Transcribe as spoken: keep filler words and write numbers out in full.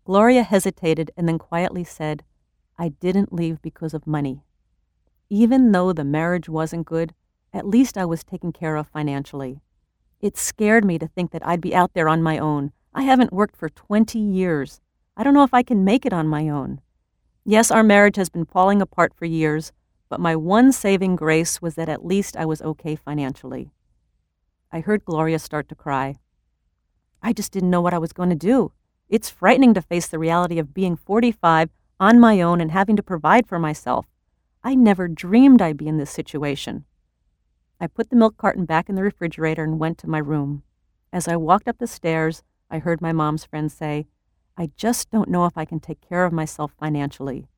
Gloria hesitated and then quietly said, "I didn't leave because of money. Even though the marriage wasn't good, at least I was taken care of financially. It scared me to think that I'd be out there on my own. I haven't worked for twenty years. I don't know if I can make it on my own. Yes, our marriage has been falling apart for years, but my one saving grace was that at least I was okay financially." I heard Gloria start to cry. I just didn't know what I was going to do. It's frightening to face the reality of being forty-five, on my own, and having to provide for myself. I never dreamed I'd be in this situation. I put the milk carton back in the refrigerator and went to my room. As I walked up the stairs, I heard my mom's friend say, "I just don't know if I can take care of myself financially.